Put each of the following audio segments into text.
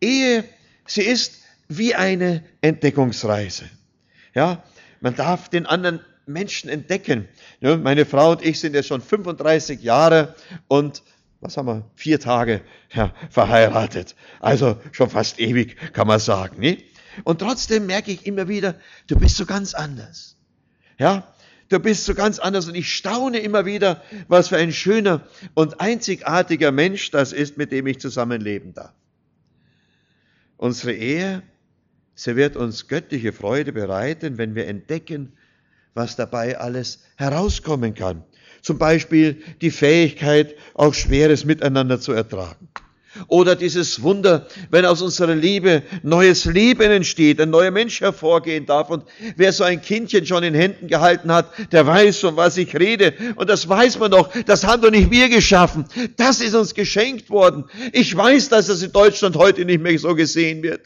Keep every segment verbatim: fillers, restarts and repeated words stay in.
Ehe, sie ist wie eine Entdeckungsreise. Ja, man darf den anderen Menschen entdecken. Ja, meine Frau und ich sind jetzt schon fünfunddreißig Jahre und, was haben wir, vier Tage ja, verheiratet. Also schon fast ewig, kann man sagen. Ne? Und trotzdem merke ich immer wieder, du bist so ganz anders. Ja, du bist so ganz anders und ich staune immer wieder, was für ein schöner und einzigartiger Mensch das ist, mit dem ich zusammenleben darf. Unsere Ehe, sie wird uns göttliche Freude bereiten, wenn wir entdecken, was dabei alles herauskommen kann. Zum Beispiel die Fähigkeit, auch Schweres miteinander zu ertragen. Oder dieses Wunder, wenn aus unserer Liebe neues Leben entsteht, ein neuer Mensch hervorgehen darf. Und wer so ein Kindchen schon in Händen gehalten hat, der weiß, von was ich rede. Und das weiß man doch, das haben doch nicht wir geschaffen. Das ist uns geschenkt worden. Ich weiß, dass das in Deutschland heute nicht mehr so gesehen wird.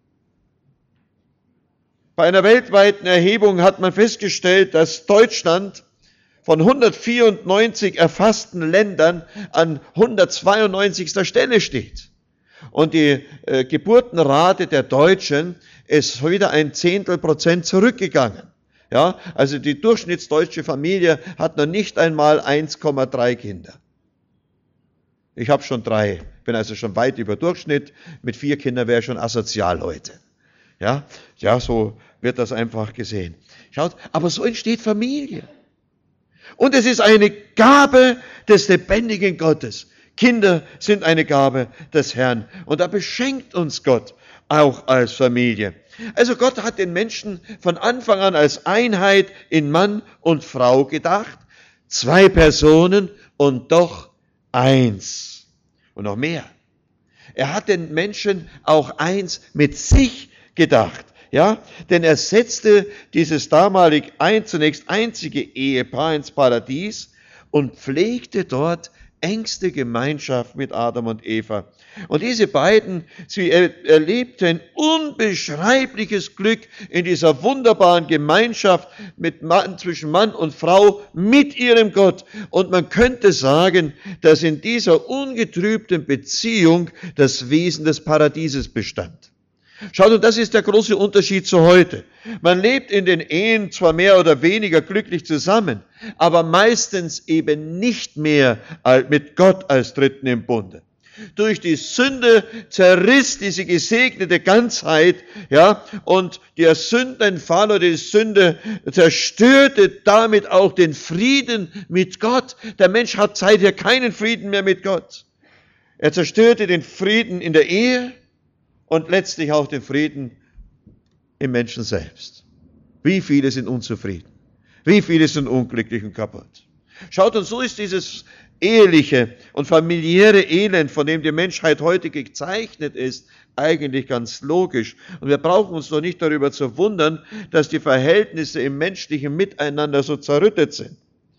Bei einer weltweiten Erhebung hat man festgestellt, dass Deutschland von hundertvierundneunzig erfassten Ländern an hundertzweiundneunzigster Stelle steht. Und die äh, Geburtenrate der Deutschen ist wieder ein Zehntel Prozent zurückgegangen. Ja, also die durchschnittsdeutsche Familie hat noch nicht einmal eins Komma drei Kinder. Ich habe schon drei, bin also schon weit über Durchschnitt. Mit vier Kindern wäre ich schon asozial heute. Ja, ja, so wird das einfach gesehen. Schaut, aber so entsteht Familie. Und es ist eine Gabe des lebendigen Gottes. Kinder sind eine Gabe des Herrn. Und da beschenkt uns Gott auch als Familie. Also Gott hat den Menschen von Anfang an als Einheit in Mann und Frau gedacht. Zwei Personen und doch eins. Und noch mehr. Er hat den Menschen auch eins mit sich gedacht. Ja, denn er setzte dieses damalig ein, zunächst einzige Ehepaar ins Paradies und pflegte dort engste Gemeinschaft mit Adam und Eva. Und diese beiden, sie erlebten unbeschreibliches Glück in dieser wunderbaren Gemeinschaft mit Mann, zwischen Mann und Frau mit ihrem Gott. Und man könnte sagen, dass in dieser ungetrübten Beziehung das Wesen des Paradieses bestand. Schaut, und das ist der große Unterschied zu heute. Man lebt in den Ehen zwar mehr oder weniger glücklich zusammen, aber meistens eben nicht mehr mit Gott als Dritten im Bunde. Durch die Sünde zerriss diese gesegnete Ganzheit, ja, und der Sündenfall oder die Sünde zerstörte damit auch den Frieden mit Gott. Der Mensch hat seither keinen Frieden mehr mit Gott. Er zerstörte den Frieden in der Ehe, und letztlich auch den Frieden im Menschen selbst. Wie viele sind unzufrieden? Wie viele sind unglücklich und kaputt? Schaut, und so ist dieses eheliche und familiäre Elend, von dem die Menschheit heute gezeichnet ist, eigentlich ganz logisch. Und wir brauchen uns doch nicht darüber zu wundern, dass die Verhältnisse im menschlichen Miteinander so zerrüttet sind.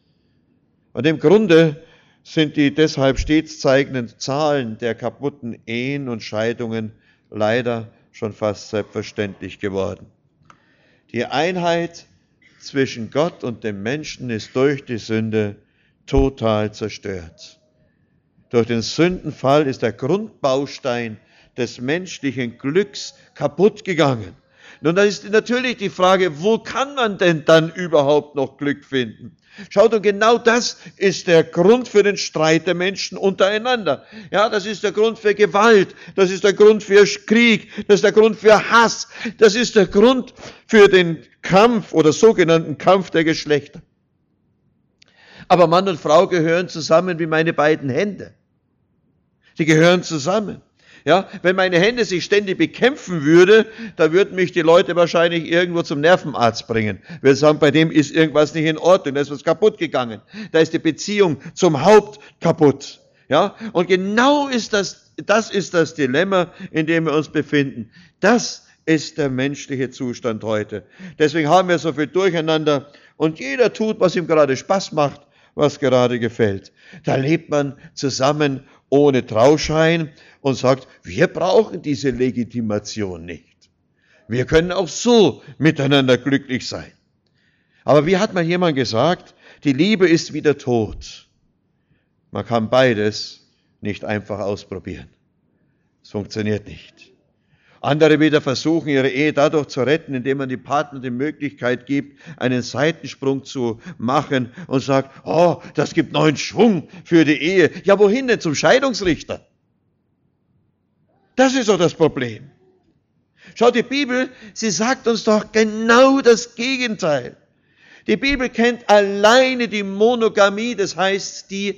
Und im Grunde sind die deshalb stets zeigenden Zahlen der kaputten Ehen und Scheidungen leider schon fast selbstverständlich geworden. Die Einheit zwischen Gott und dem Menschen ist durch die Sünde total zerstört. Durch den Sündenfall ist der Grundbaustein des menschlichen Glücks kaputt gegangen. Nun, da ist natürlich die Frage, wo kann man denn dann überhaupt noch Glück finden? Schaut, und genau das ist der Grund für den Streit der Menschen untereinander. Ja, das ist der Grund für Gewalt, das ist der Grund für Krieg, das ist der Grund für Hass, das ist der Grund für den Kampf oder sogenannten Kampf der Geschlechter. Aber Mann und Frau gehören zusammen wie meine beiden Hände. Sie gehören zusammen. Ja, wenn meine Hände sich ständig bekämpfen würde, da würden mich die Leute wahrscheinlich irgendwo zum Nervenarzt bringen. Wir sagen, bei dem ist irgendwas nicht in Ordnung, da ist was kaputt gegangen. Da ist die Beziehung zum Haupt kaputt. Ja, und genau ist das, das ist das Dilemma, in dem wir uns befinden. Das ist der menschliche Zustand heute. Deswegen haben wir so viel Durcheinander und jeder tut, was ihm gerade Spaß macht, was gerade gefällt. Da lebt man zusammen ohne Trauschein und sagt, wir brauchen diese Legitimation nicht. Wir können auch so miteinander glücklich sein. Aber wie hat mal jemand gesagt, die Liebe ist wie der Tod. Man kann beides nicht einfach ausprobieren. Es funktioniert nicht. Andere wieder versuchen, ihre Ehe dadurch zu retten, indem man dem Partner die Möglichkeit gibt, einen Seitensprung zu machen und sagt, oh, das gibt neuen Schwung für die Ehe. Ja, wohin denn? Zum Scheidungsrichter? Das ist doch das Problem. Schau, die Bibel, sie sagt uns doch genau das Gegenteil. Die Bibel kennt alleine die Monogamie, das heißt die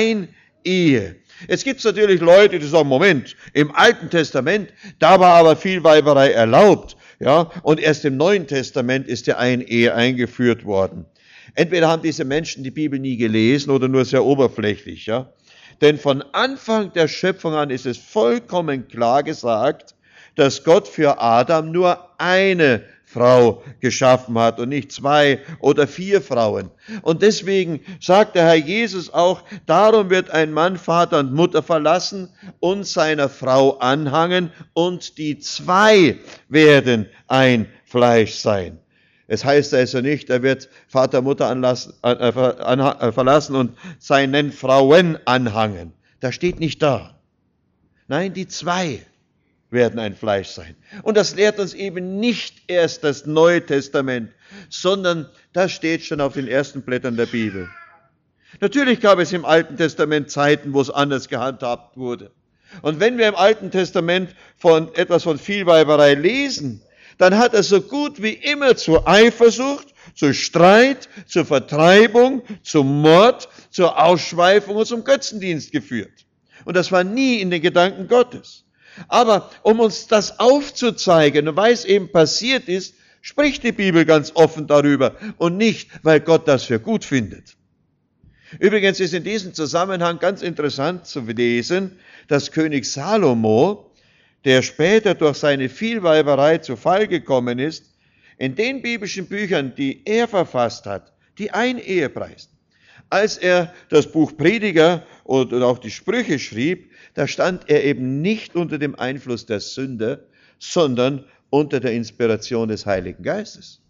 Einehe. Jetzt gibt es natürlich Leute, die sagen, Moment, im Alten Testament, da war aber Vielweiberei erlaubt, ja, und erst im Neuen Testament ist die Einehe eingeführt worden. Entweder haben diese Menschen die Bibel nie gelesen oder nur sehr oberflächlich, ja. Denn von Anfang der Schöpfung an ist es vollkommen klar gesagt, dass Gott für Adam nur eine Frau geschaffen hat und nicht zwei oder vier Frauen. Und deswegen sagt der Herr Jesus auch, darum wird ein Mann Vater und Mutter verlassen und seiner Frau anhangen und die zwei werden ein Fleisch sein. Es heißt also nicht, er wird Vater, Mutter anlassen, äh, äh, verlassen und seinen Frauen anhangen. Das steht nicht da. Nein, die zwei werden ein Fleisch sein. Und das lehrt uns eben nicht erst das Neue Testament, sondern das steht schon auf den ersten Blättern der Bibel. Natürlich gab es im Alten Testament Zeiten, wo es anders gehandhabt wurde. Und wenn wir im Alten Testament von etwas von Vielweiberei lesen, dann hat es so gut wie immer zur Eifersucht, zu Streit, zur Vertreibung, zum Mord, zur Ausschweifung und zum Götzendienst geführt. Und das war nie in den Gedanken Gottes. Aber um uns das aufzuzeigen und weil es eben passiert ist, spricht die Bibel ganz offen darüber und nicht, weil Gott das für gut findet. Übrigens ist in diesem Zusammenhang ganz interessant zu lesen, dass König Salomo, der später durch seine Vielweiberei zu Fall gekommen ist, in den biblischen Büchern, die er verfasst hat, die Einehe preist. Als er das Buch Prediger und auch die Sprüche schrieb, da stand er eben nicht unter dem Einfluss der Sünde, sondern unter der Inspiration des Heiligen Geistes.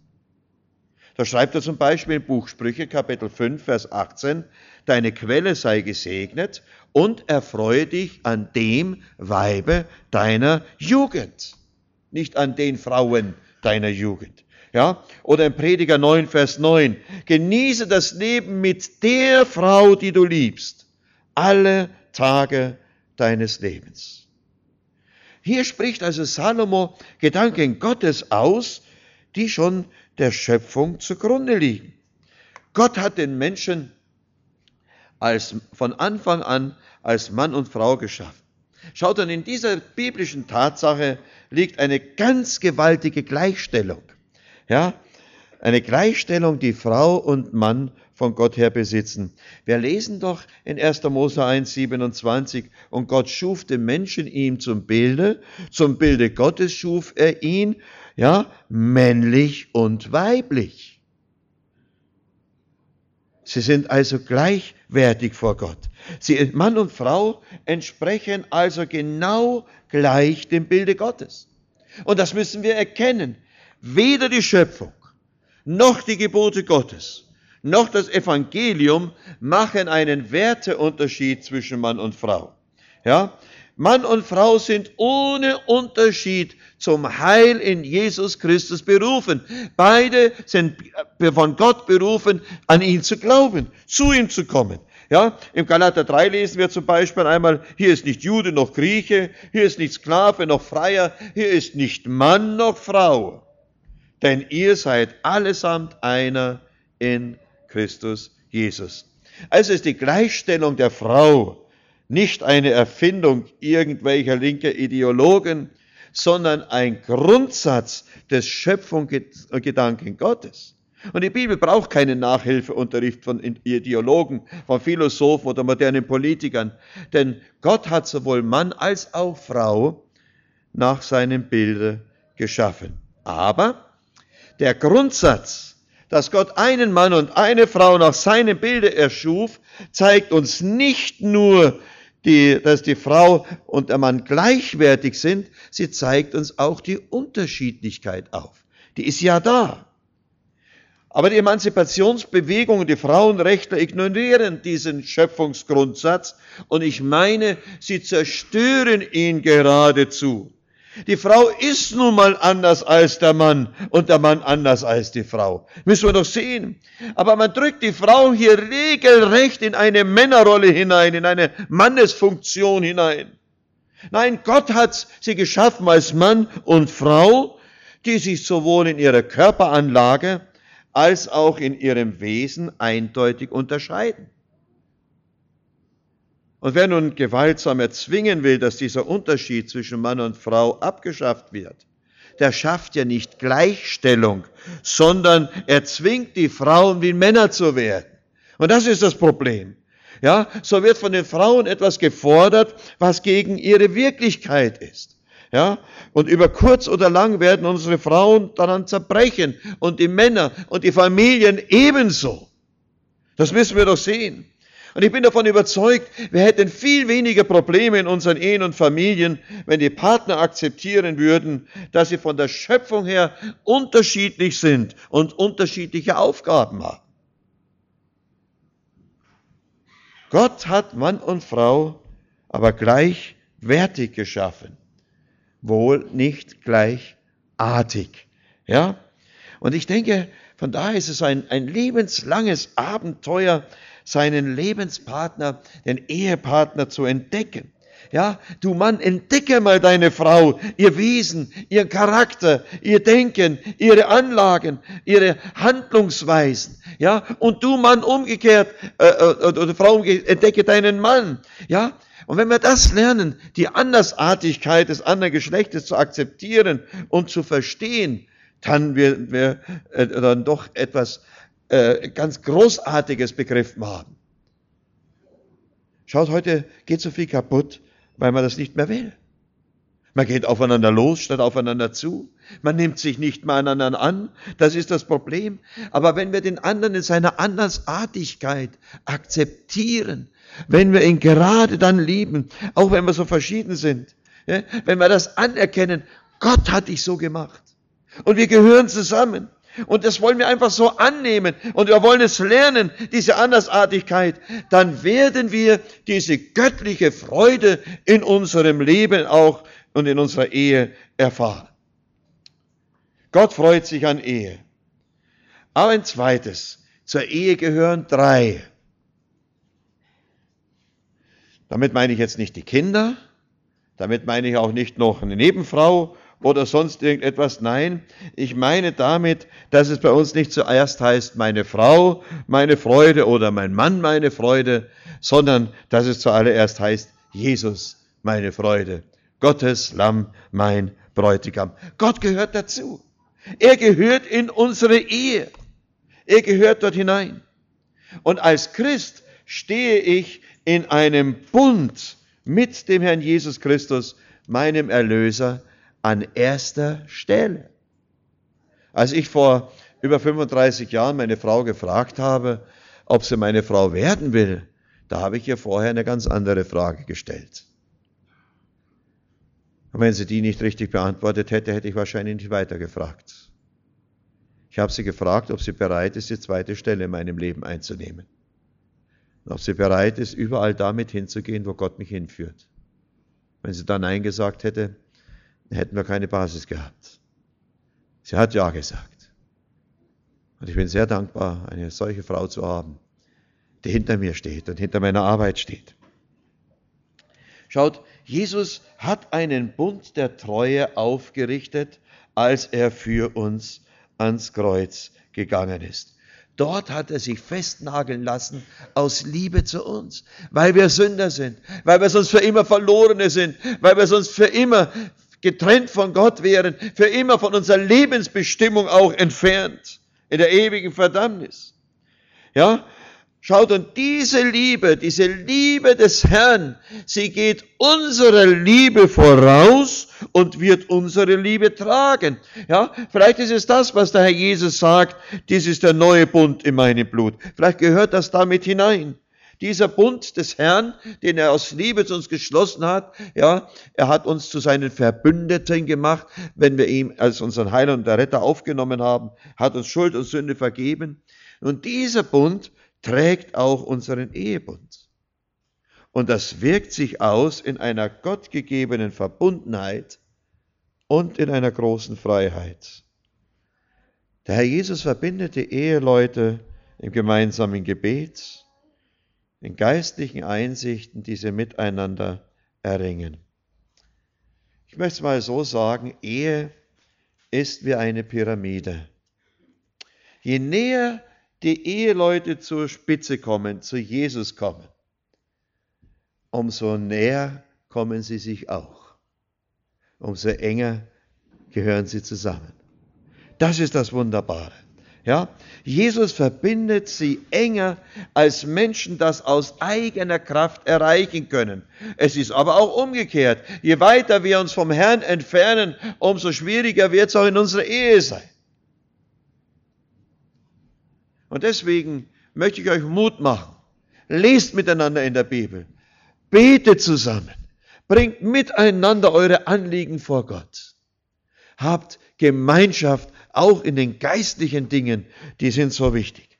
Da schreibt er zum Beispiel im Buch Sprüche, Kapitel fünf, Vers achtzehn, deine Quelle sei gesegnet und erfreue dich an dem Weibe deiner Jugend, nicht an den Frauen deiner Jugend. Ja? Oder im Prediger neun, Vers neun, genieße das Leben mit der Frau, die du liebst, alle Tage deines Lebens. Hier spricht also Salomo Gedanken Gottes aus, die schon der Schöpfung zugrunde liegen. Gott hat den Menschen als, von Anfang an als Mann und Frau geschaffen. Schaut, und in dieser biblischen Tatsache liegt eine ganz gewaltige Gleichstellung. Ja, eine Gleichstellung, die Frau und Mann von Gott her besitzen. Wir lesen doch in erster Mose eins, siebenundzwanzig, und Gott schuf den Menschen ihm zum Bilde, zum Bilde Gottes schuf er ihn, ja, männlich und weiblich. Sie sind also gleichwertig vor Gott. Sie, Mann und Frau entsprechen also genau gleich dem Bilde Gottes. Und das müssen wir erkennen. Weder die Schöpfung, noch die Gebote Gottes, noch das Evangelium machen einen Werteunterschied zwischen Mann und Frau. Ja? Mann und Frau sind ohne Unterschied zum Heil in Jesus Christus berufen. Beide sind von Gott berufen, an ihn zu glauben, zu ihm zu kommen. Ja, im Galater drei lesen wir zum Beispiel einmal, hier ist nicht Jude noch Grieche, hier ist nicht Sklave noch Freier, hier ist nicht Mann noch Frau. Denn ihr seid allesamt einer in Christus Jesus. Also ist die Gleichstellung der Frau nicht eine Erfindung irgendwelcher linker Ideologen, sondern ein Grundsatz des Schöpfungsgedanken Gottes. Und die Bibel braucht keinen Nachhilfeunterricht von Ideologen, von Philosophen oder modernen Politikern, denn Gott hat sowohl Mann als auch Frau nach seinem Bilde geschaffen. Aber der Grundsatz, dass Gott einen Mann und eine Frau nach seinem Bilde erschuf, zeigt uns nicht nur, die, dass die Frau und der Mann gleichwertig sind, sie zeigt uns auch die Unterschiedlichkeit auf. Die ist ja da. Aber die Emanzipationsbewegung und die Frauenrechtler ignorieren diesen Schöpfungsgrundsatz und ich meine, sie zerstören ihn geradezu. Die Frau ist nun mal anders als der Mann und der Mann anders als die Frau. Müssen wir doch sehen. Aber man drückt die Frau hier regelrecht in eine Männerrolle hinein, in eine Mannesfunktion hinein. Nein, Gott hat sie geschaffen als Mann und Frau, die sich sowohl in ihrer Körperanlage als auch in ihrem Wesen eindeutig unterscheiden. Und wer nun gewaltsam erzwingen will, dass dieser Unterschied zwischen Mann und Frau abgeschafft wird, der schafft ja nicht Gleichstellung, sondern er zwingt die Frauen wie Männer zu werden. Und das ist das Problem. Ja, so wird von den Frauen etwas gefordert, was gegen ihre Wirklichkeit ist. Ja, und über kurz oder lang werden unsere Frauen daran zerbrechen und die Männer und die Familien ebenso. Das müssen wir doch sehen. Und ich bin davon überzeugt, wir hätten viel weniger Probleme in unseren Ehen und Familien, wenn die Partner akzeptieren würden, dass sie von der Schöpfung her unterschiedlich sind und unterschiedliche Aufgaben haben. Gott hat Mann und Frau aber gleichwertig geschaffen, wohl nicht gleichartig. Ja? Und ich denke, von daher ist es ein, ein lebenslanges Abenteuer, seinen Lebenspartner, den Ehepartner zu entdecken. Ja, du Mann, entdecke mal deine Frau, ihr Wesen, ihr Charakter, ihr Denken, ihre Anlagen, ihre Handlungsweisen. Ja, und du Mann umgekehrt, äh, oder Frau umgekehrt, entdecke deinen Mann. Ja, und wenn wir das lernen, die Andersartigkeit des anderen Geschlechtes zu akzeptieren und zu verstehen, dann werden wir äh, dann doch etwas äh, ganz Großartiges begriffen haben. Schaut, heute geht so viel kaputt, weil man das nicht mehr will. Man geht aufeinander los, statt aufeinander zu. Man nimmt sich nicht mehr einander an. Das ist das Problem. Aber wenn wir den anderen in seiner Andersartigkeit akzeptieren, wenn wir ihn gerade dann lieben, auch wenn wir so verschieden sind, ja, wenn wir das anerkennen, Gott hat dich so gemacht. Und wir gehören zusammen. Und das wollen wir einfach so annehmen. Und wir wollen es lernen, diese Andersartigkeit. Dann werden wir diese göttliche Freude in unserem Leben auch und in unserer Ehe erfahren. Gott freut sich an Ehe. Aber ein zweites. Zur Ehe gehören drei. Damit meine ich jetzt nicht die Kinder. Damit meine ich auch nicht noch eine Nebenfrau oder sonst irgendetwas. Nein, ich meine damit, dass es bei uns nicht zuerst heißt, meine Frau, meine Freude oder mein Mann, meine Freude, sondern dass es zuallererst heißt, Jesus, meine Freude, Gottes Lamm, mein Bräutigam. Gott gehört dazu. Er gehört in unsere Ehe. Er gehört dort hinein. Und als Christ stehe ich in einem Bund mit dem Herrn Jesus Christus, meinem Erlöser, an erster Stelle. Als ich vor über fünfunddreißig Jahren meine Frau gefragt habe, ob sie meine Frau werden will, da habe ich ihr vorher eine ganz andere Frage gestellt. Und wenn sie die nicht richtig beantwortet hätte, hätte ich wahrscheinlich nicht weiter gefragt. Ich habe sie gefragt, ob sie bereit ist, die zweite Stelle in meinem Leben einzunehmen. Und ob sie bereit ist, überall damit hinzugehen, wo Gott mich hinführt. Wenn sie dann Nein gesagt hätte, hätten wir keine Basis gehabt. Sie hat Ja gesagt. Und ich bin sehr dankbar, eine solche Frau zu haben, die hinter mir steht und hinter meiner Arbeit steht. Schaut, Jesus hat einen Bund der Treue aufgerichtet, als er für uns ans Kreuz gegangen ist. Dort hat er sich festnageln lassen aus Liebe zu uns, weil wir Sünder sind, weil wir sonst für immer Verlorene sind, weil wir sonst für immer getrennt von Gott wären, für immer von unserer Lebensbestimmung auch entfernt, in der ewigen Verdammnis. Ja, schaut, und diese Liebe, diese Liebe des Herrn, sie geht unserer Liebe voraus und wird unsere Liebe tragen. Ja, vielleicht ist es das, was der Herr Jesus sagt, dies ist der neue Bund in meinem Blut. Vielleicht gehört das damit hinein. Dieser Bund des Herrn, den er aus Liebe zu uns geschlossen hat, ja, er hat uns zu seinen Verbündeten gemacht, wenn wir ihn als unseren Heiland und Retter aufgenommen haben, hat uns Schuld und Sünde vergeben. Und dieser Bund trägt auch unseren Ehebund. Und das wirkt sich aus in einer gottgegebenen Verbundenheit und in einer großen Freiheit. Der Herr Jesus verbindet die Eheleute im gemeinsamen Gebet, in geistlichen Einsichten, die sie miteinander erringen. Ich möchte es mal so sagen, Ehe ist wie eine Pyramide. Je näher die Eheleute zur Spitze kommen, zu Jesus kommen, umso näher kommen sie sich auch. Umso enger gehören sie zusammen. Das ist das Wunderbare. Ja? Jesus verbindet sie enger, als Menschen das aus eigener Kraft erreichen können. Es ist aber auch umgekehrt. Je weiter wir uns vom Herrn entfernen, umso schwieriger wird es auch in unserer Ehe sein. Und deswegen möchte ich euch Mut machen. Lest miteinander in der Bibel. Betet zusammen. Bringt miteinander eure Anliegen vor Gott. Habt Gemeinschaft auch in den geistlichen Dingen, die sind so wichtig.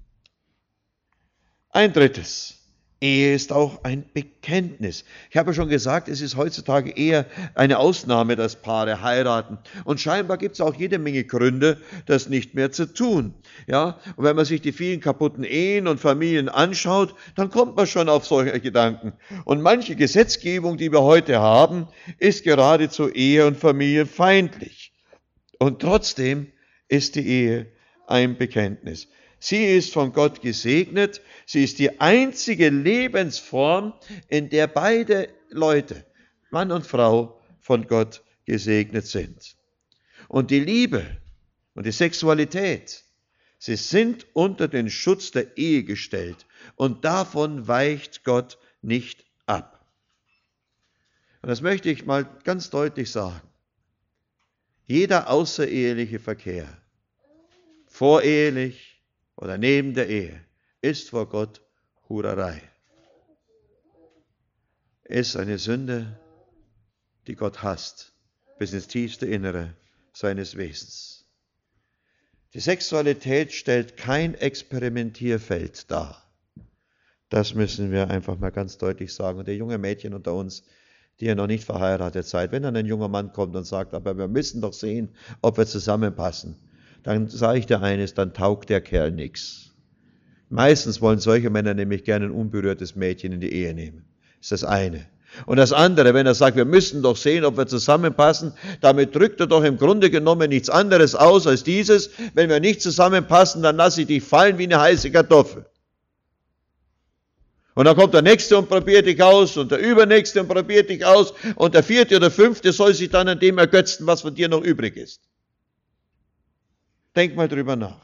Ein drittes. Ehe ist auch ein Bekenntnis. Ich habe schon gesagt, es ist heutzutage eher eine Ausnahme, dass Paare heiraten. Und scheinbar gibt es auch jede Menge Gründe, das nicht mehr zu tun. Ja? Und wenn man sich die vielen kaputten Ehen und Familien anschaut, dann kommt man schon auf solche Gedanken. Und manche Gesetzgebung, die wir heute haben, ist geradezu ehe- und familienfeindlich. Und trotzdem ist die Ehe ein Bekenntnis. Sie ist von Gott gesegnet. Sie ist die einzige Lebensform, in der beide Leute, Mann und Frau, von Gott gesegnet sind. Und die Liebe und die Sexualität, sie sind unter den Schutz der Ehe gestellt. Und davon weicht Gott nicht ab. Und das möchte ich mal ganz deutlich sagen. Jeder außereheliche Verkehr, vorehelich oder neben der Ehe, ist vor Gott Hurerei. Ist eine Sünde, die Gott hasst, bis ins tiefste Innere seines Wesens. Die Sexualität stellt kein Experimentierfeld dar. Das müssen wir einfach mal ganz deutlich sagen. Und die jungen Mädchen unter uns, die ja noch nicht verheiratet seid, wenn dann ein junger Mann kommt und sagt, aber wir müssen doch sehen, ob wir zusammenpassen, dann sage ich dir eines, dann taugt der Kerl nichts. Meistens wollen solche Männer nämlich gerne ein unberührtes Mädchen in die Ehe nehmen. Das ist das eine. Und das andere, wenn er sagt, wir müssen doch sehen, ob wir zusammenpassen, damit drückt er doch im Grunde genommen nichts anderes aus als dieses, wenn wir nicht zusammenpassen, dann lasse ich dich fallen wie eine heiße Kartoffel. Und dann kommt der Nächste und probiert dich aus und der Übernächste und probiert dich aus und der Vierte oder Fünfte soll sich dann an dem ergötzen, was von dir noch übrig ist. Denk mal drüber nach.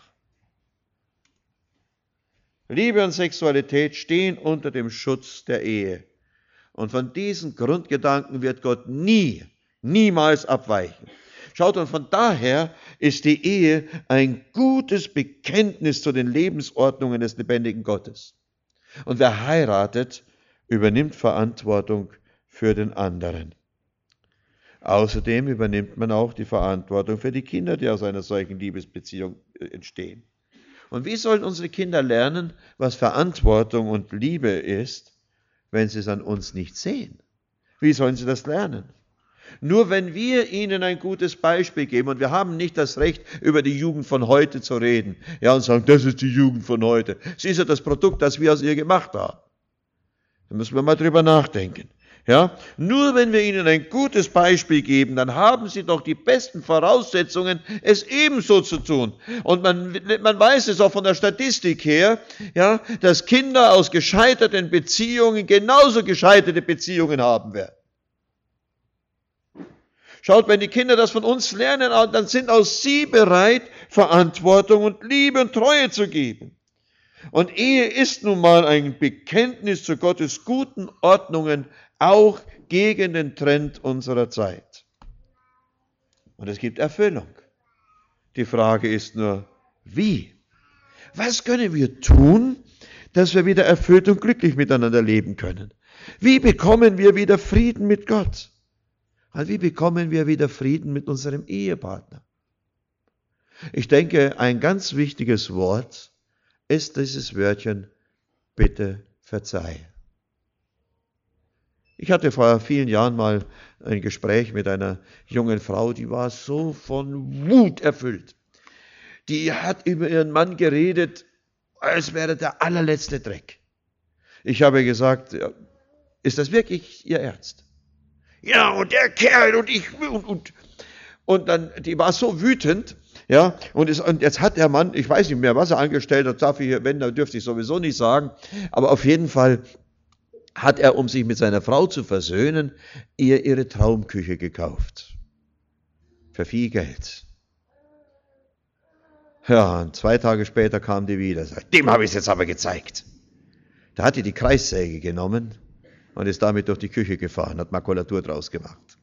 Liebe und Sexualität stehen unter dem Schutz der Ehe. Und von diesen Grundgedanken wird Gott nie, niemals abweichen. Schaut, und von daher ist die Ehe ein gutes Bekenntnis zu den Lebensordnungen des lebendigen Gottes. Und wer heiratet, übernimmt Verantwortung für den anderen. Außerdem übernimmt man auch die Verantwortung für die Kinder, die aus einer solchen Liebesbeziehung entstehen. Und wie sollen unsere Kinder lernen, was Verantwortung und Liebe ist, wenn sie es an uns nicht sehen? Wie sollen sie das lernen? Nur wenn wir ihnen ein gutes Beispiel geben, und wir haben nicht das Recht, über die Jugend von heute zu reden, ja, und sagen, das ist die Jugend von heute. Sie ist ja das Produkt, das wir aus ihr gemacht haben. Da müssen wir mal drüber nachdenken. Ja, nur wenn wir ihnen ein gutes Beispiel geben, dann haben sie doch die besten Voraussetzungen, es ebenso zu tun. Und man, man weiß es auch von der Statistik her, ja, dass Kinder aus gescheiterten Beziehungen genauso gescheiterte Beziehungen haben werden. Schaut, wenn die Kinder das von uns lernen, dann sind auch sie bereit, Verantwortung und Liebe und Treue zu geben. Und Ehe ist nun mal ein Bekenntnis zu Gottes guten Ordnungen, auch gegen den Trend unserer Zeit. Und es gibt Erfüllung. Die Frage ist nur, wie? Was können wir tun, dass wir wieder erfüllt und glücklich miteinander leben können? Wie bekommen wir wieder Frieden mit Gott? Und wie bekommen wir wieder Frieden mit unserem Ehepartner? Ich denke, ein ganz wichtiges Wort ist dieses Wörtchen, bitte verzeih. Ich hatte vor vielen Jahren mal ein Gespräch mit einer jungen Frau, die war so von Wut erfüllt. Die hat über ihren Mann geredet, als wäre der allerletzte Dreck. Ich habe gesagt, ja, ist das wirklich Ihr Ernst? Ja, und der Kerl und ich und, und, und dann, die war so wütend, ja, und, es, und jetzt hat der Mann, ich weiß nicht mehr, was er angestellt hat, darf ich, wenn, dann dürfte ich sowieso nicht sagen, aber auf jeden Fall hat er, um sich mit seiner Frau zu versöhnen, ihr ihre Traumküche gekauft. Für viel Geld. Ja, und zwei Tage später kam die wieder, sagt, dem habe ich es jetzt aber gezeigt. Da hat die die Kreissäge genommen und ist damit durch die Küche gefahren, hat Makulatur draus gemacht.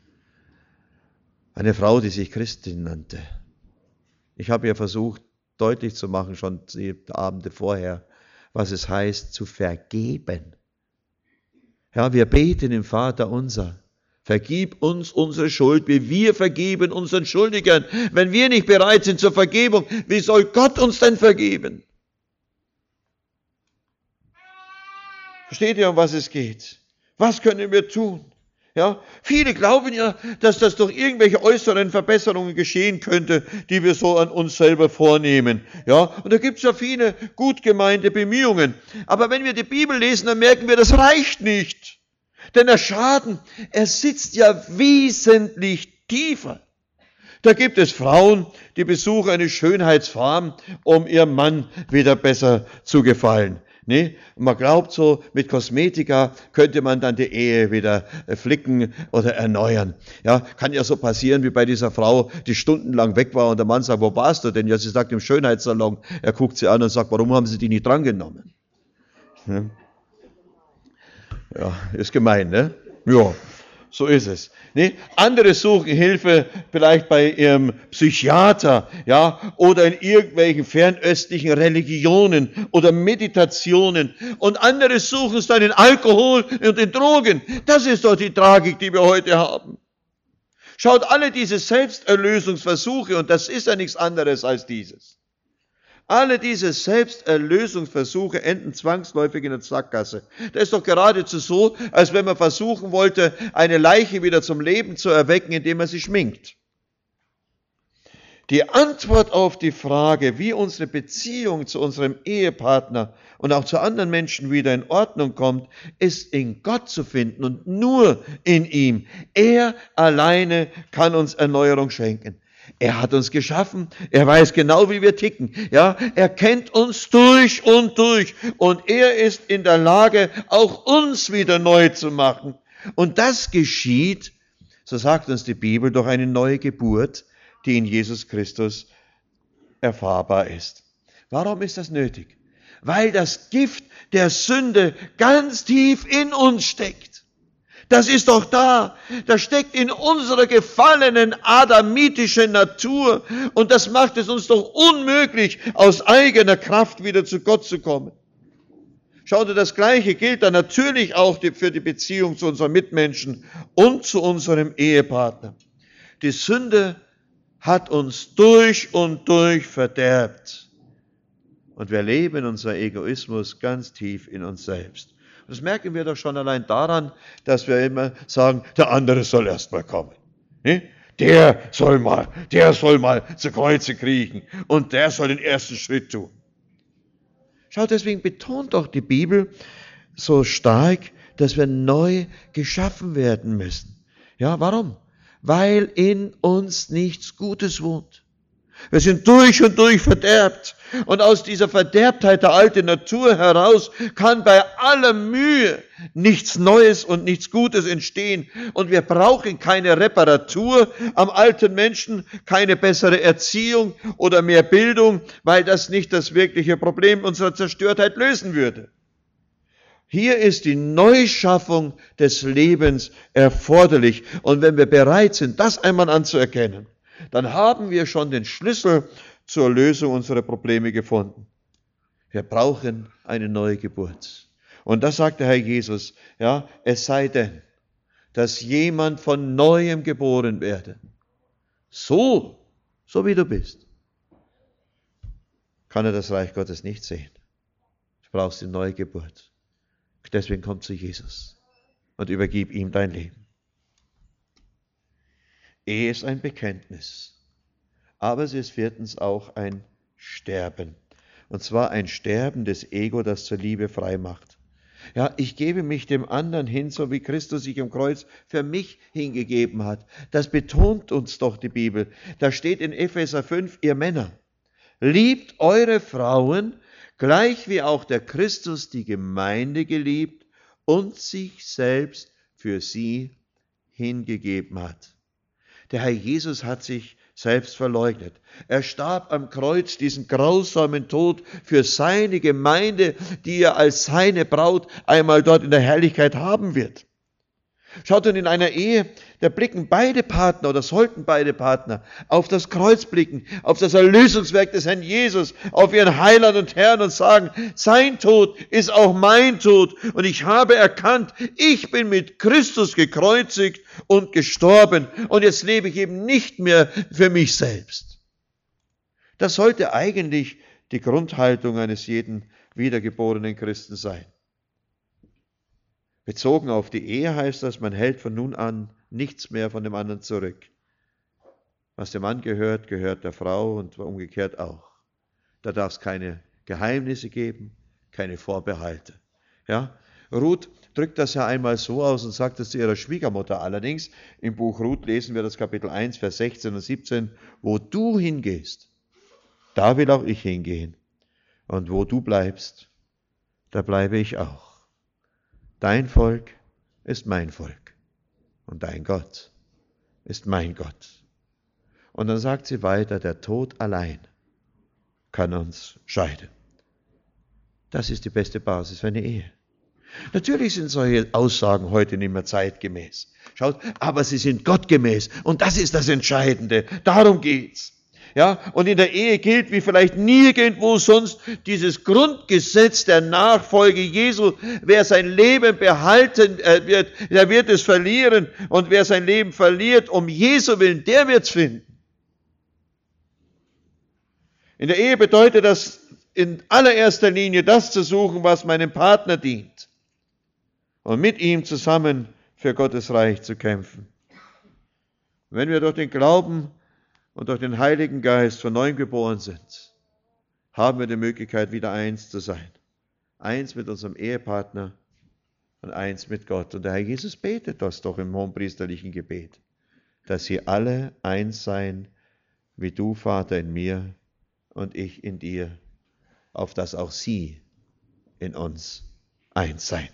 Eine Frau, die sich Christin nannte. Ich habe ihr versucht, deutlich zu machen, schon die Abende vorher, was es heißt, zu vergeben. Ja, wir beten im Vater unser. Vergib uns unsere Schuld, wie wir vergeben unseren Schuldigern. Wenn wir nicht bereit sind zur Vergebung, wie soll Gott uns denn vergeben? Versteht ihr, um was es geht? Was können wir tun? Ja, viele glauben ja, dass das durch irgendwelche äußeren Verbesserungen geschehen könnte, die wir so an uns selber vornehmen. Ja, und da gibt es ja viele gut gemeinte Bemühungen. Aber wenn wir die Bibel lesen, dann merken wir, das reicht nicht. Denn der Schaden, er sitzt ja wesentlich tiefer. Da gibt es Frauen, die besuchen eine Schönheitsfarm, um ihrem Mann wieder besser zu gefallen. Nee, man glaubt so, mit Kosmetika könnte man dann die Ehe wieder flicken oder erneuern. Ja, kann ja so passieren wie bei dieser Frau, die stundenlang weg war und der Mann sagt, wo warst du denn? Ja, sie sagt, im Schönheitssalon. Er guckt sie an und sagt, warum haben Sie die nicht drangenommen? Ja, ja, ist gemein, ne? Ja, so ist es. Nee? Andere suchen Hilfe vielleicht bei ihrem Psychiater, ja, oder in irgendwelchen fernöstlichen Religionen oder Meditationen. Und andere suchen es dann in Alkohol und in Drogen. Das ist doch die Tragik, die wir heute haben. Schaut, alle diese Selbsterlösungsversuche, und das ist ja nichts anderes als dieses. Alle diese Selbsterlösungsversuche enden zwangsläufig in der Sackgasse. Das ist doch geradezu so, als wenn man versuchen wollte, eine Leiche wieder zum Leben zu erwecken, indem man sie schminkt. Die Antwort auf die Frage, wie unsere Beziehung zu unserem Ehepartner und auch zu anderen Menschen wieder in Ordnung kommt, ist in Gott zu finden und nur in ihm. Er alleine kann uns Erneuerung schenken. Er hat uns geschaffen, er weiß genau, wie wir ticken. Ja, er kennt uns durch und durch und er ist in der Lage, auch uns wieder neu zu machen. Und das geschieht, so sagt uns die Bibel, durch eine neue Geburt, die in Jesus Christus erfahrbar ist. Warum ist das nötig? Weil das Gift der Sünde ganz tief in uns steckt. Das ist doch da. Das steckt in unserer gefallenen adamitischen Natur. Und das macht es uns doch unmöglich, aus eigener Kraft wieder zu Gott zu kommen. Schaut, das Gleiche gilt dann natürlich auch für die Beziehung zu unseren Mitmenschen und zu unserem Ehepartner. Die Sünde hat uns durch und durch verderbt. Und wir leben unser Egoismus ganz tief in uns selbst. Das merken wir doch schon allein daran, dass wir immer sagen, der andere soll erst mal kommen. Der soll mal, der soll mal zu Kreuze kriechen und der soll den ersten Schritt tun. Schaut, deswegen betont doch die Bibel so stark, dass wir neu geschaffen werden müssen. Ja, warum? Weil in uns nichts Gutes wohnt. Wir sind durch und durch verderbt. Und aus dieser Verderbtheit der alten Natur heraus kann bei aller Mühe nichts Neues und nichts Gutes entstehen. Und wir brauchen keine Reparatur am alten Menschen, keine bessere Erziehung oder mehr Bildung, weil das nicht das wirkliche Problem unserer Zerstörtheit lösen würde. Hier ist die Neuschaffung des Lebens erforderlich. Und wenn wir bereit sind, das einmal anzuerkennen, dann haben wir schon den Schlüssel zur Lösung unserer Probleme gefunden. Wir brauchen eine neue Geburt. Und das sagt der Herr Jesus, ja, es sei denn, dass jemand von Neuem geboren werde. So, so wie du bist, kann er das Reich Gottes nicht sehen. Du brauchst die neue Geburt. Deswegen komm zu Jesus. und übergib ihm dein Leben. Ehe ist ein Bekenntnis, aber sie ist viertens auch ein Sterben. Und zwar ein Sterben des Ego, das zur Liebe frei macht. Ja, ich gebe mich dem anderen hin, so wie Christus sich am Kreuz für mich hingegeben hat. Das betont uns doch die Bibel. Da steht in Epheser fünf, ihr Männer, liebt eure Frauen, gleich wie auch der Christus die Gemeinde geliebt und sich selbst für sie hingegeben hat. Der Herr Jesus hat sich selbst verleugnet. Er starb am Kreuz diesen grausamen Tod für seine Gemeinde, die er als seine Braut einmal dort in der Herrlichkeit haben wird. Schaut, und in einer Ehe, da blicken beide Partner oder sollten beide Partner auf das Kreuz blicken, auf das Erlösungswerk des Herrn Jesus, auf ihren Heiland und Herrn und sagen, sein Tod ist auch mein Tod und ich habe erkannt, ich bin mit Christus gekreuzigt und gestorben und jetzt lebe ich eben nicht mehr für mich selbst. Das sollte eigentlich die Grundhaltung eines jeden wiedergeborenen Christen sein. Bezogen auf die Ehe heißt das, man hält von nun an nichts mehr von dem anderen zurück. Was dem Mann gehört, gehört der Frau und umgekehrt auch. Da darf es keine Geheimnisse geben, keine Vorbehalte. Ja? Ruth drückt das ja einmal so aus und sagt es zu ihrer Schwiegermutter. Allerdings im Buch Ruth lesen wir das Kapitel eins, Vers sechzehn und siebzehn. Wo du hingehst, da will auch ich hingehen. Und wo du bleibst, da bleibe ich auch. Dein Volk ist mein Volk und dein Gott ist mein Gott. Und dann sagt sie weiter, der Tod allein kann uns scheiden. Das ist die beste Basis für eine Ehe. Natürlich sind solche Aussagen heute nicht mehr zeitgemäß. Schaut, aber sie sind gottgemäß und das ist das Entscheidende. Darum geht's. Ja, und in der Ehe gilt wie vielleicht nirgendwo sonst dieses Grundgesetz der Nachfolge Jesu. Wer sein Leben behalten äh, wird, der wird es verlieren. Und wer sein Leben verliert, um Jesu willen, der wird es finden. In der Ehe bedeutet das in allererster Linie das zu suchen, was meinem Partner dient. Und mit ihm zusammen für Gottes Reich zu kämpfen. Wenn wir durch den Glauben und durch den Heiligen Geist von neuem geboren sind, haben wir die Möglichkeit, wieder eins zu sein. Eins mit unserem Ehepartner und eins mit Gott. Und der Herr Jesus betet das doch im hohenpriesterlichen Gebet, dass sie alle eins seien, wie du, Vater, in mir und ich in dir, auf dass auch sie in uns eins seien.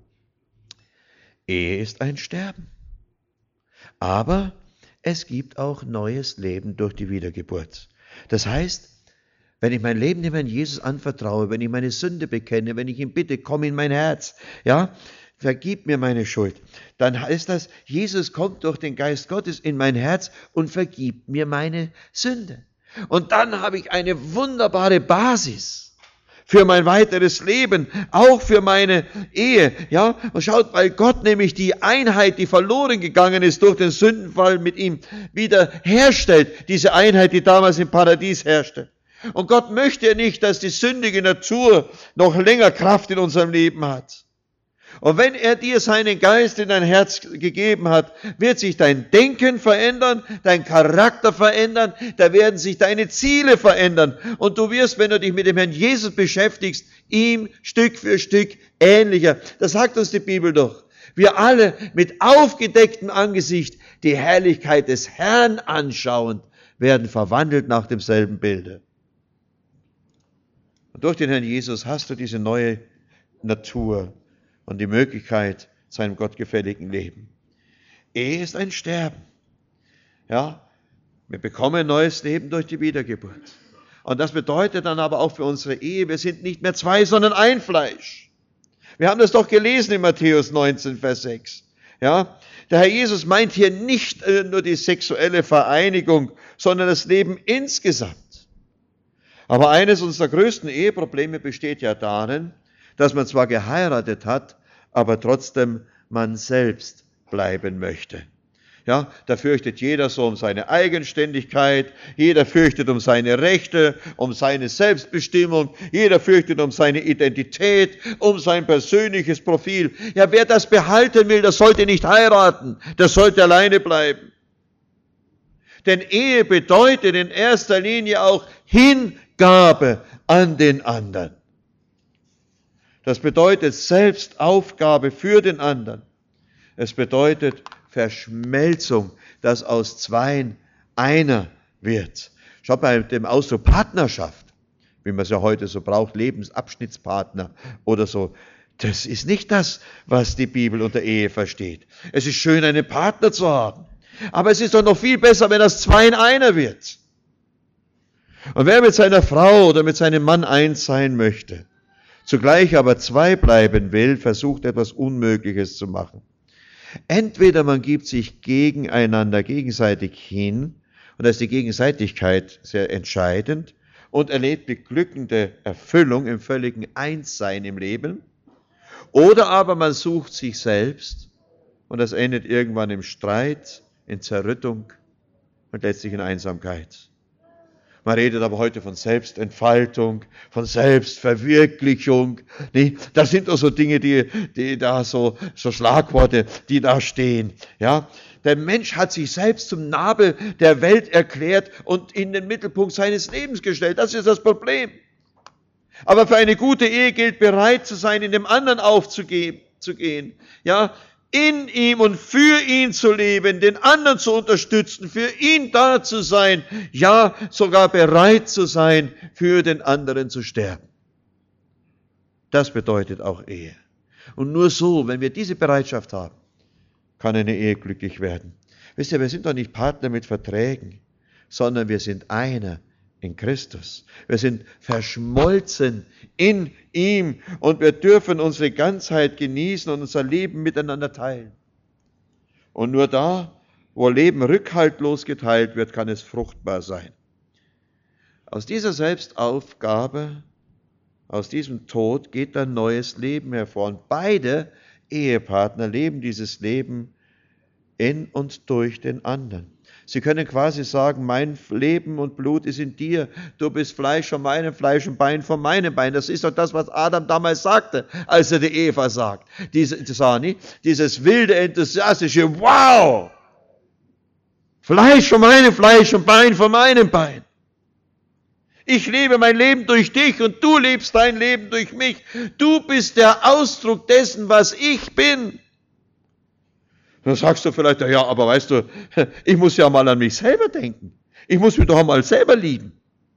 Ehe ist ein Sterben. Aber es gibt auch neues Leben durch die Wiedergeburt. Das heißt, wenn ich mein Leben dem Herrn Jesus anvertraue, wenn ich meine Sünde bekenne, wenn ich ihn bitte, komm in mein Herz, ja, vergib mir meine Schuld, dann heißt das, Jesus kommt durch den Geist Gottes in mein Herz und vergibt mir meine Sünde. Und dann habe ich eine wunderbare Basis für mein weiteres Leben, auch für meine Ehe. Ja, und schaut, weil Gott nämlich die Einheit, die verloren gegangen ist durch den Sündenfall mit ihm, wieder herstellt. Diese Einheit, die damals im Paradies herrschte. Und Gott möchte nicht, dass die sündige Natur noch länger Kraft in unserem Leben hat. Und wenn er dir seinen Geist in dein Herz gegeben hat, wird sich dein Denken verändern, dein Charakter verändern, da werden sich deine Ziele verändern. Und du wirst, wenn du dich mit dem Herrn Jesus beschäftigst, ihm Stück für Stück ähnlicher. Das sagt uns die Bibel doch. Wir alle mit aufgedecktem Angesicht die Herrlichkeit des Herrn anschauen, werden verwandelt nach demselben Bilde. Und durch den Herrn Jesus hast du diese neue Natur und die Möglichkeit zu einem gottgefälligen Leben. Ehe ist ein Sterben. Ja, wir bekommen ein neues Leben durch die Wiedergeburt. Und das bedeutet dann aber auch für unsere Ehe, wir sind nicht mehr zwei, sondern ein Fleisch. Wir haben das doch gelesen in Matthäus neunzehn, Vers sechs. Ja, der Herr Jesus meint hier nicht äh, nur die sexuelle Vereinigung, sondern das Leben insgesamt. Aber eines unserer größten Eheprobleme besteht ja darin, dass man zwar geheiratet hat, aber trotzdem man selbst bleiben möchte. Ja, da fürchtet jeder so um seine Eigenständigkeit, jeder fürchtet um seine Rechte, um seine Selbstbestimmung, jeder fürchtet um seine Identität, um sein persönliches Profil. Ja, wer das behalten will, der sollte nicht heiraten, der sollte alleine bleiben. Denn Ehe bedeutet in erster Linie auch Hingabe an den anderen. Das bedeutet Selbstaufgabe für den anderen. Es bedeutet Verschmelzung, dass aus Zweien einer wird. Schaut bei dem Ausdruck Partnerschaft, wie man es ja heute so braucht, Lebensabschnittspartner oder so. Das ist nicht das, was die Bibel unter Ehe versteht. Es ist schön, einen Partner zu haben. Aber es ist doch noch viel besser, wenn das Zwei in einer wird. Und wer mit seiner Frau oder mit seinem Mann eins sein möchte, zugleich aber zwei bleiben will, versucht etwas Unmögliches zu machen. Entweder man gibt sich gegeneinander gegenseitig hin, und da ist die Gegenseitigkeit sehr entscheidend, und erlebt beglückende Erfüllung im völligen Einssein im Leben, oder aber man sucht sich selbst, und das endet irgendwann im Streit, in Zerrüttung und letztlich in Einsamkeit. Man redet aber heute von Selbstentfaltung, von Selbstverwirklichung. Nee, das sind doch so Dinge, die, die da so, so Schlagworte, die da stehen. Ja, der Mensch hat sich selbst zum Nabel der Welt erklärt und in den Mittelpunkt seines Lebens gestellt. Das ist das Problem. Aber für eine gute Ehe gilt, bereit zu sein, in dem anderen aufzugehen, zu gehen. Ja, in ihm und für ihn zu leben, den anderen zu unterstützen, für ihn da zu sein, ja, sogar bereit zu sein, für den anderen zu sterben. Das bedeutet auch Ehe. Und nur so, wenn wir diese Bereitschaft haben, kann eine Ehe glücklich werden. Wisst ihr, wir sind doch nicht Partner mit Verträgen, sondern wir sind einer in Christus. Wir sind verschmolzen in ihm und wir dürfen unsere Ganzheit genießen und unser Leben miteinander teilen. Und nur da, wo Leben rückhaltlos geteilt wird, kann es fruchtbar sein. Aus dieser Selbstaufgabe, aus diesem Tod geht dann neues Leben hervor. Und beide Ehepartner leben dieses Leben in und durch den anderen. Sie können quasi sagen, mein Leben und Blut ist in dir, du bist Fleisch von meinem Fleisch und Bein von meinem Bein. Das ist doch das, was Adam damals sagte, als er die Eva sagt. Diese, dieses wilde, enthusiastische, wow! Fleisch von meinem Fleisch und Bein von meinem Bein. Ich lebe mein Leben durch dich und du lebst dein Leben durch mich. Du bist der Ausdruck dessen, was ich bin. Dann sagst du vielleicht, ja, aber weißt du, ich muss ja mal an mich selber denken. Ich muss mich doch mal selber lieben.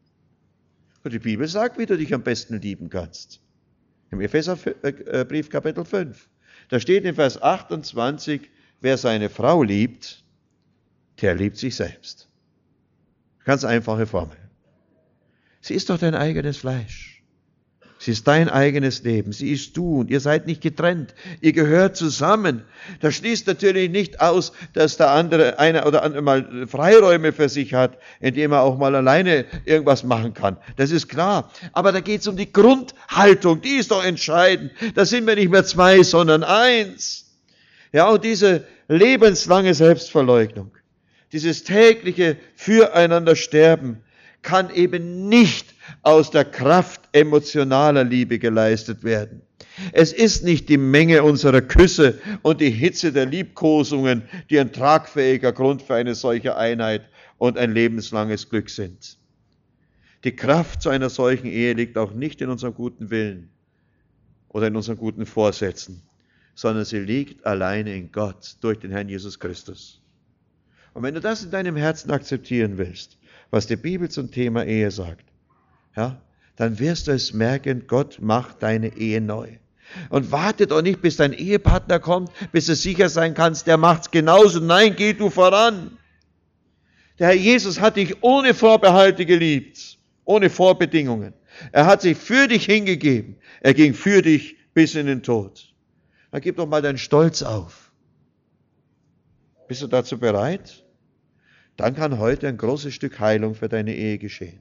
Und die Bibel sagt, wie du dich am besten lieben kannst. Im Epheserbrief Kapitel fünf. Da steht in Vers achtundzwanzig, wer seine Frau liebt, der liebt sich selbst. Ganz einfache Formel. Sie ist doch dein eigenes Fleisch. Sie ist dein eigenes Leben. Sie ist du und ihr seid nicht getrennt. Ihr gehört zusammen. Das schließt natürlich nicht aus, dass der andere, einer oder andere mal Freiräume für sich hat, indem er auch mal alleine irgendwas machen kann. Das ist klar. Aber da geht es um die Grundhaltung. Die ist doch entscheidend. Da sind wir nicht mehr zwei, sondern eins. Ja, und diese lebenslange Selbstverleugnung, dieses tägliche Füreinander sterben, kann eben nicht aus der Kraft emotionaler Liebe geleistet werden. Es ist nicht die Menge unserer Küsse und die Hitze der Liebkosungen, die ein tragfähiger Grund für eine solche Einheit und ein lebenslanges Glück sind. Die Kraft zu einer solchen Ehe liegt auch nicht in unserem guten Willen oder in unseren guten Vorsätzen, sondern sie liegt alleine in Gott durch den Herrn Jesus Christus. Und wenn du das in deinem Herzen akzeptieren willst, was die Bibel zum Thema Ehe sagt, ja, dann wirst du es merken, Gott macht deine Ehe neu. Und warte doch nicht, bis dein Ehepartner kommt, bis du sicher sein kannst, der macht's genauso. Nein, geh du voran. Der Herr Jesus hat dich ohne Vorbehalte geliebt, ohne Vorbedingungen. Er hat sich für dich hingegeben. Er ging für dich bis in den Tod. Dann gib doch mal deinen Stolz auf. Bist du dazu bereit? Dann kann heute ein großes Stück Heilung für deine Ehe geschehen.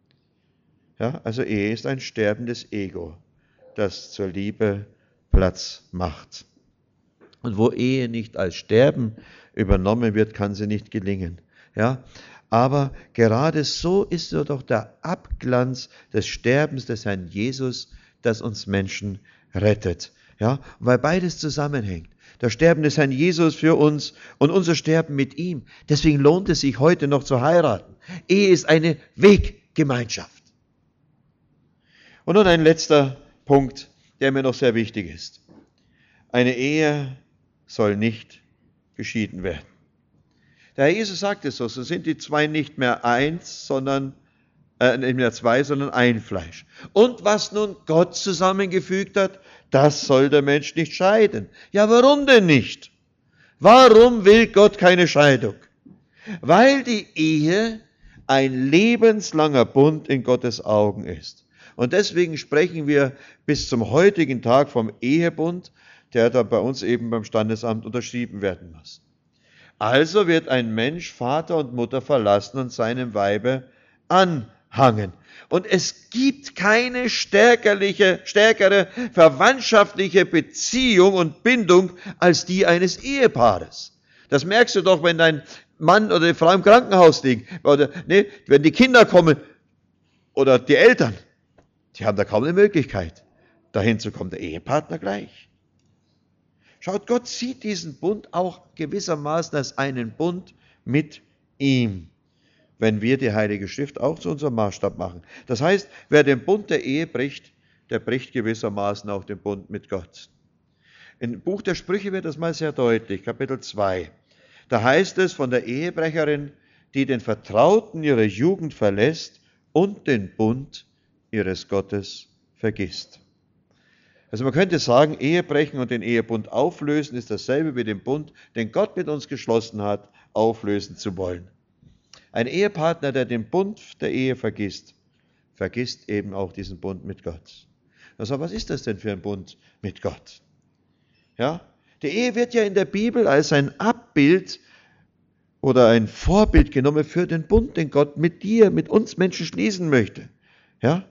Ja, also Ehe ist ein sterbendes Ego, das zur Liebe Platz macht. Und wo Ehe nicht als Sterben übernommen wird, kann sie nicht gelingen. Ja? Aber gerade so ist so doch der Abglanz des Sterbens des Herrn Jesus, das uns Menschen rettet. Ja? Und weil beides zusammenhängt. Das Sterben des Herrn Jesus für uns und unser Sterben mit ihm. Deswegen lohnt es sich heute noch zu heiraten. Ehe ist eine Weggemeinschaft. Und nun ein letzter Punkt, der mir noch sehr wichtig ist. Eine Ehe soll nicht geschieden werden. Der Herr Jesus sagt es so, so sind die zwei nicht mehr eins, sondern äh, nicht mehr zwei, sondern ein Fleisch. Und was nun Gott zusammengefügt hat, das soll der Mensch nicht scheiden. Ja, warum denn nicht? Warum will Gott keine Scheidung? Weil die Ehe ein lebenslanger Bund in Gottes Augen ist. Und deswegen sprechen wir bis zum heutigen Tag vom Ehebund, der da bei uns eben beim Standesamt unterschrieben werden muss. Also wird ein Mensch Vater und Mutter verlassen und seinem Weibe anhangen. Und es gibt keine stärkerliche, stärkere verwandtschaftliche Beziehung und Bindung als die eines Ehepaares. Das merkst du doch, wenn dein Mann oder die Frau im Krankenhaus liegen, oder nee, wenn die Kinder kommen oder die Eltern, die haben da kaum eine Möglichkeit, dahin zu kommen. Der Ehepartner gleich. Schaut, Gott sieht diesen Bund auch gewissermaßen als einen Bund mit ihm, wenn wir die Heilige Schrift auch zu unserem Maßstab machen. Das heißt, wer den Bund der Ehe bricht, der bricht gewissermaßen auch den Bund mit Gott. Im Buch der Sprüche wird das mal sehr deutlich, Kapitel zwei. Da heißt es von der Ehebrecherin, die den Vertrauten ihrer Jugend verlässt und den Bund ihres Gottes vergisst. Also man könnte sagen, Ehebrechen und den Ehebund auflösen ist dasselbe wie den Bund, den Gott mit uns geschlossen hat, auflösen zu wollen. Ein Ehepartner, der den Bund der Ehe vergisst, vergisst eben auch diesen Bund mit Gott. Also was ist das denn für ein Bund mit Gott? Ja, die Ehe wird ja in der Bibel als ein Abbild oder ein Vorbild genommen für den Bund, den Gott mit dir, mit uns Menschen schließen möchte. Ja?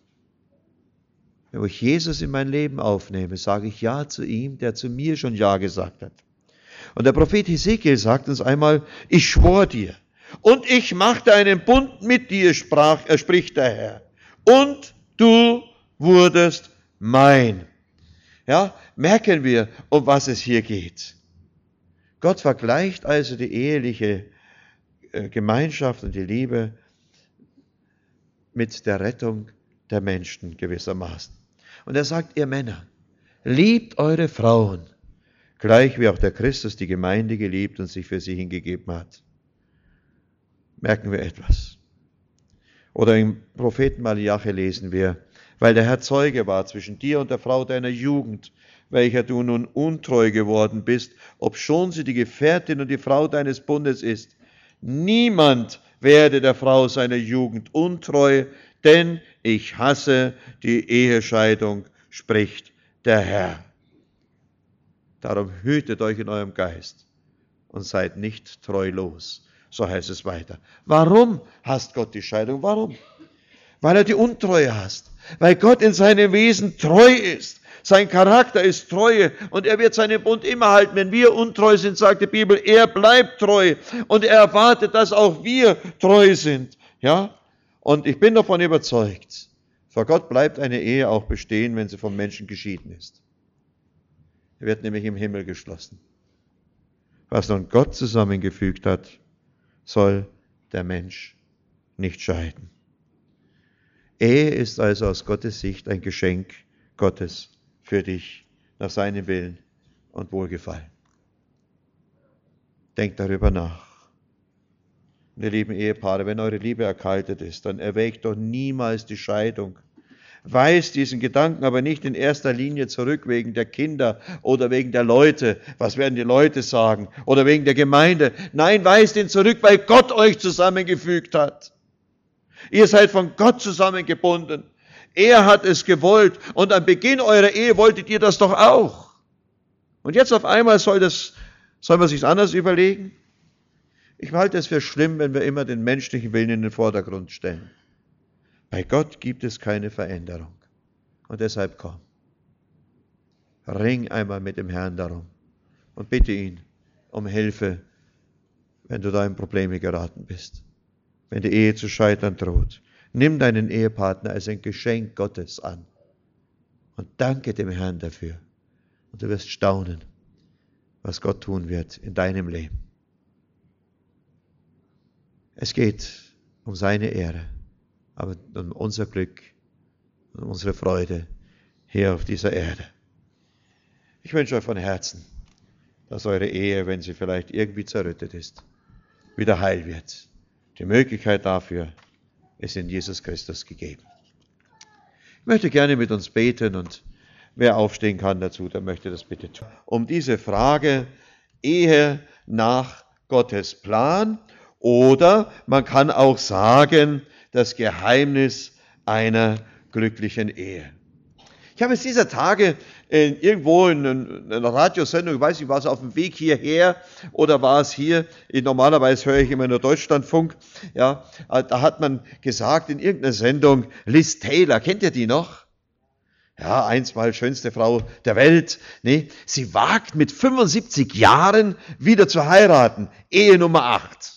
Wenn ich Jesus in mein Leben aufnehme, sage ich Ja zu ihm, der zu mir schon Ja gesagt hat. Und der Prophet Hesekiel sagt uns einmal, ich schwor dir und ich machte einen Bund mit dir, sprach, äh, spricht der Herr, und du wurdest mein. Ja, merken wir, um was es hier geht. Gott vergleicht also die eheliche Gemeinschaft und die Liebe mit der Rettung der Menschen gewissermaßen. Und er sagt, ihr Männer, liebt eure Frauen, gleich wie auch der Christus die Gemeinde geliebt und sich für sie hingegeben hat. Merken wir etwas. Oder im Propheten Malachi lesen wir, weil der Herr Zeuge war zwischen dir und der Frau deiner Jugend, welcher du nun untreu geworden bist, obschon sie die Gefährtin und die Frau deines Bundes ist. Niemand werde der Frau seiner Jugend untreu, denn ich hasse die Ehescheidung, spricht der Herr. Darum hütet euch in eurem Geist und seid nicht treulos. So heißt es weiter. Warum hasst Gott die Scheidung? Warum? Weil er die Untreue hasst. Weil Gott in seinem Wesen treu ist. Sein Charakter ist Treue und er wird seinen Bund immer halten. Wenn wir untreu sind, sagt die Bibel, er bleibt treu und er erwartet, dass auch wir treu sind. Ja? Und ich bin davon überzeugt, vor Gott bleibt eine Ehe auch bestehen, wenn sie vom Menschen geschieden ist. Er wird nämlich im Himmel geschlossen. Was nun Gott zusammengefügt hat, soll der Mensch nicht scheiden. Ehe ist also aus Gottes Sicht ein Geschenk Gottes für dich, nach seinem Willen und Wohlgefallen. Denkt darüber nach. Meine lieben Ehepaare, wenn eure Liebe erkaltet ist, dann erwägt doch niemals die Scheidung. Weist diesen Gedanken aber nicht in erster Linie zurück wegen der Kinder oder wegen der Leute. Was werden die Leute sagen? Oder wegen der Gemeinde. Nein, weist ihn zurück, weil Gott euch zusammengefügt hat. Ihr seid von Gott zusammengebunden. Er hat es gewollt und am Beginn eurer Ehe wolltet ihr das doch auch. Und jetzt auf einmal soll, das, soll man sich anders überlegen? Ich halte es für schlimm, wenn wir immer den menschlichen Willen in den Vordergrund stellen. Bei Gott gibt es keine Veränderung. Und deshalb komm. Ring einmal mit dem Herrn darum und bitte ihn um Hilfe wenn du da in Probleme geraten bist, wenn die Ehe zu scheitern droht. Nimm deinen Ehepartner als ein Geschenk Gottes an und danke dem Herrn dafür. Und du wirst staunen, was Gott tun wird in deinem Leben. Es geht um seine Ehre, aber um unser Glück und unsere Freude hier auf dieser Erde. Ich wünsche euch von Herzen, dass eure Ehe, wenn sie vielleicht irgendwie zerrüttet ist, wieder heil wird. Die Möglichkeit dafür ist in Jesus Christus gegeben. Ich möchte gerne mit uns beten und wer aufstehen kann dazu, der möchte das bitte tun. Um diese Frage Ehe nach Gottes Plan oder man kann auch sagen, das Geheimnis einer glücklichen Ehe. Ich habe es dieser Tage in, irgendwo in, in einer Radiosendung, ich weiß nicht, war es auf dem Weg hierher oder war es hier, ich, normalerweise höre ich immer nur Deutschlandfunk, ja, da hat man gesagt in irgendeiner Sendung, Liz Taylor, kennt ihr die noch? Ja, einstmal schönste Frau der Welt, nee, sie wagt mit fünfundsiebzig Jahren wieder zu heiraten, Ehe Nummer acht.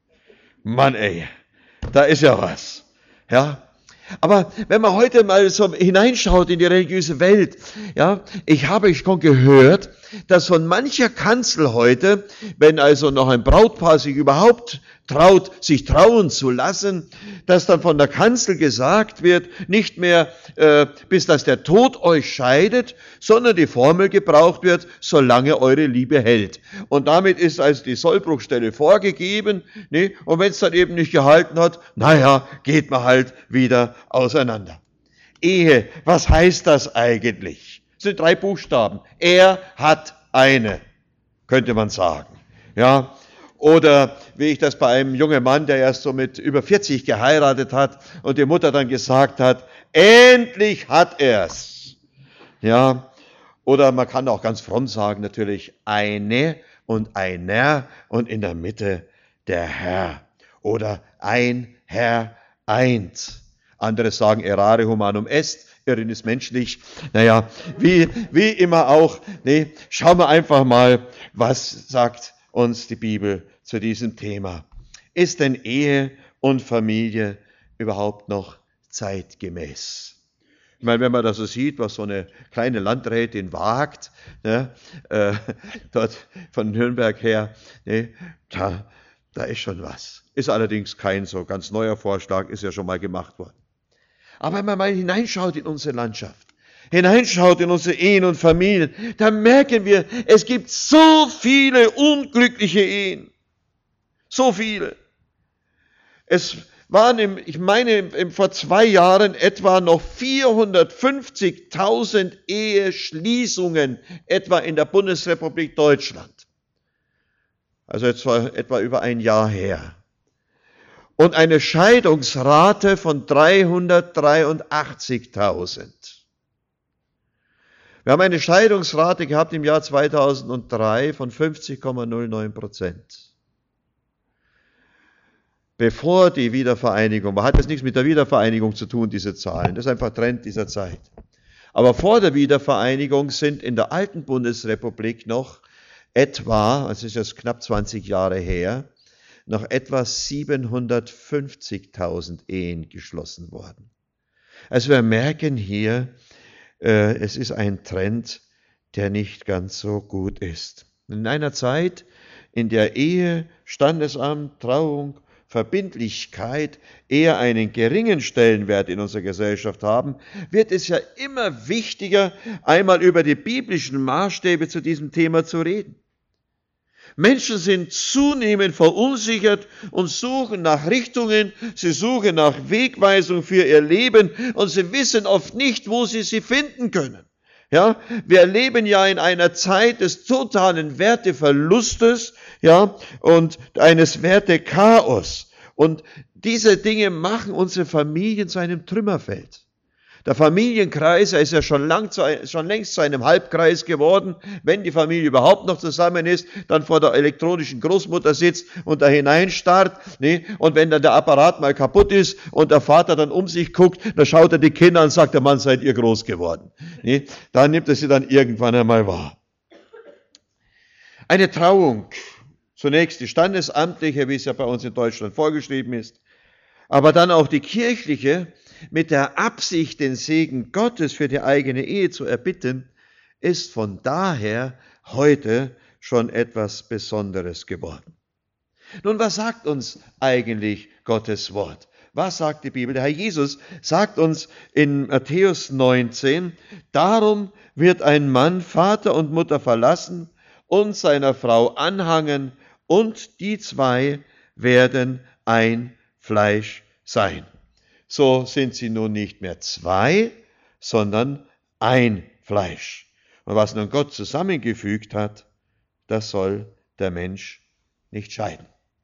Mann ey, da ist ja was, ja. Aber wenn man heute mal so hineinschaut in die religiöse Welt, ja, ich habe schon gehört, dass von mancher Kanzel heute, wenn also noch ein Brautpaar sich überhaupt traut, sich trauen zu lassen, dass dann von der Kanzel gesagt wird, nicht mehr äh, bis dass der Tod euch scheidet, sondern die Formel gebraucht wird, solange eure Liebe hält. Und damit ist also die Sollbruchstelle vorgegeben, ne? Und wenn es dann eben nicht gehalten hat, naja, geht man halt wieder auseinander. Ehe, was heißt das eigentlich? Das sind drei Buchstaben. Er hat eine, könnte man sagen. Ja, oder wie ich das bei einem jungen Mann, der erst so mit über vierzig geheiratet hat und die Mutter dann gesagt hat, endlich hat er's. Ja, oder man kann auch ganz fromm sagen natürlich eine und einer und in der Mitte der Herr. Oder ein Herr eint. Andere sagen errare humanum est, Irren ist menschlich. Naja, wie, wie immer auch, nee, schauen wir einfach mal, was sagt uns die Bibel zu diesem Thema. Ist denn Ehe und Familie überhaupt noch zeitgemäß? Ich meine, wenn man das so sieht, was so eine kleine Landrätin wagt, ne, äh, dort von Nürnberg her, ne, da, da ist schon was. Ist allerdings kein so ganz neuer Vorschlag, ist ja schon mal gemacht worden. Aber wenn man mal hineinschaut in unsere Landschaft, hineinschaut in unsere Ehen und Familien, dann merken wir, es gibt so viele unglückliche Ehen. So viele. Es waren, im, ich meine, im, vor zwei Jahren etwa noch vierhundertfünfzigtausend Eheschließungen etwa in der Bundesrepublik Deutschland. Also jetzt war etwa über ein Jahr her. Und eine Scheidungsrate von dreihundertdreiundachtzigtausend. Wir haben eine Scheidungsrate gehabt im Jahr zweitausenddrei von fünfzig Komma null neun Prozent. Bevor die Wiedervereinigung war, hat das nichts mit der Wiedervereinigung zu tun, diese Zahlen. Das ist einfach Trend dieser Zeit. Aber vor der Wiedervereinigung sind in der alten Bundesrepublik noch etwa, also ist jetzt knapp zwanzig Jahre her, noch etwa siebenhundertfünfzigtausend Ehen geschlossen worden. Also wir merken hier, äh, es ist ein Trend, der nicht ganz so gut ist. In einer Zeit, in der Ehe, Standesamt, Trauung, Verbindlichkeit eher einen geringen Stellenwert in unserer Gesellschaft haben, wird es ja immer wichtiger, einmal über die biblischen Maßstäbe zu diesem Thema zu reden. Menschen sind zunehmend verunsichert und suchen nach Richtungen, sie suchen nach Wegweisung für ihr Leben und sie wissen oft nicht, wo sie sie finden können. Ja, wir leben ja in einer Zeit des totalen Werteverlustes, ja, und eines Wertechaos. Und diese Dinge machen unsere Familien zu einem Trümmerfeld. Der Familienkreis, er ist ja schon, lang zu, schon längst zu einem Halbkreis geworden. Wenn die Familie überhaupt noch zusammen ist, dann vor der elektronischen Großmutter sitzt und da hineinstarrt. Ne? Und wenn dann der Apparat mal kaputt ist und der Vater dann um sich guckt, dann schaut er die Kinder an und sagt, der Mann, seid ihr groß geworden. Ne? Dann nimmt er sie dann irgendwann einmal wahr. Eine Trauung, Zunächst die standesamtliche, wie es ja bei uns in Deutschland vorgeschrieben ist, aber dann auch die kirchliche, mit der Absicht, den Segen Gottes für die eigene Ehe zu erbitten, ist von daher heute schon etwas Besonderes geworden. Nun, was sagt uns eigentlich Gottes Wort? Was sagt die Bibel? Der Herr Jesus sagt uns in Matthäus neunzehn, darum wird ein Mann Vater und Mutter verlassen und seiner Frau anhangen, und die zwei werden ein Fleisch sein. So sind sie nun nicht mehr zwei, sondern ein Fleisch. Und was nun Gott zusammengefügt hat, das soll der Mensch nicht scheiden.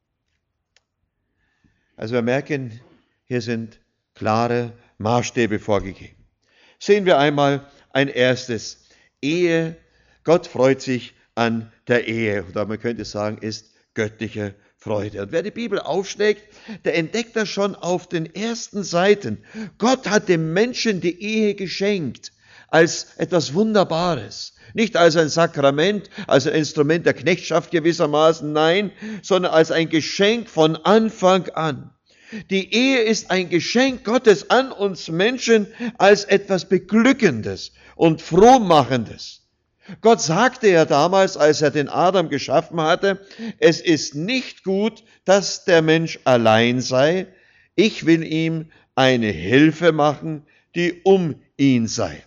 Also wir merken, hier sind klare Maßstäbe vorgegeben. Sehen wir einmal ein erstes. Ehe. Gott freut sich an der Ehe. Oder man könnte sagen, ist göttliche Freude. Und wer die Bibel aufschlägt, der entdeckt das schon auf den ersten Seiten. Gott hat dem Menschen die Ehe geschenkt als etwas Wunderbares. Nicht als ein Sakrament, als ein Instrument der Knechtschaft gewissermaßen, nein, sondern als ein Geschenk von Anfang an. Die Ehe ist ein Geschenk Gottes an uns Menschen als etwas Beglückendes und Frohmachendes. Gott sagte ja damals, als er den Adam geschaffen hatte, es ist nicht gut, dass der Mensch allein sei. Ich will ihm eine Hilfe machen, die um ihn sei.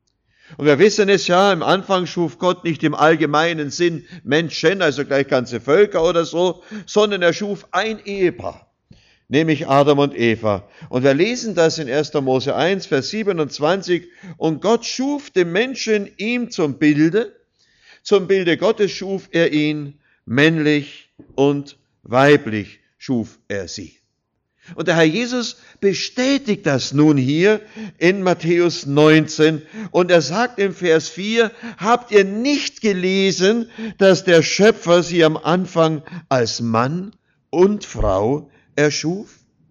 Und wir wissen es ja, im Anfang schuf Gott nicht im allgemeinen Sinn Menschen, also gleich ganze Völker oder so, sondern er schuf ein Ehepaar, nämlich Adam und Eva. Und wir lesen das in erster Mose eins, Vers siebenundzwanzig. Und Gott schuf den Menschen ihm zum Bilde, zum Bilde Gottes schuf er ihn, männlich und weiblich schuf er sie. Und der Herr Jesus bestätigt das nun hier in Matthäus neunzehn. Und er sagt im Vers vier, habt ihr nicht gelesen, dass der Schöpfer sie am Anfang als Mann und Frau erschuf?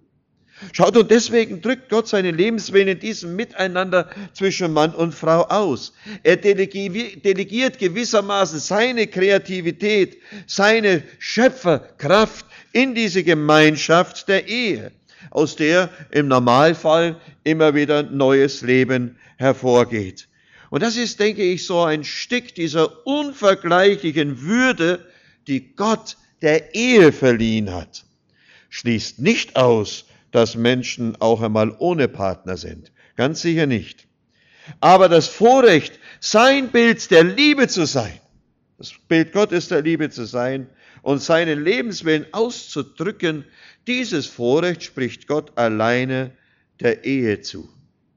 Schaut, und deswegen drückt Gott seinen Lebenswillen in diesem Miteinander zwischen Mann und Frau aus. Er delegiert gewissermaßen seine Kreativität, seine Schöpferkraft in diese Gemeinschaft der Ehe, aus der im Normalfall immer wieder neues Leben hervorgeht. Und das ist, denke ich, so ein Stück dieser unvergleichlichen Würde, die Gott der Ehe verliehen hat. Schließt nicht aus, dass Menschen auch einmal ohne Partner sind. Ganz sicher nicht. Aber das Vorrecht, sein Bild der Liebe zu sein, das Bild Gottes der Liebe zu sein und seinen Lebenswillen auszudrücken, dieses Vorrecht spricht Gott alleine der Ehe zu.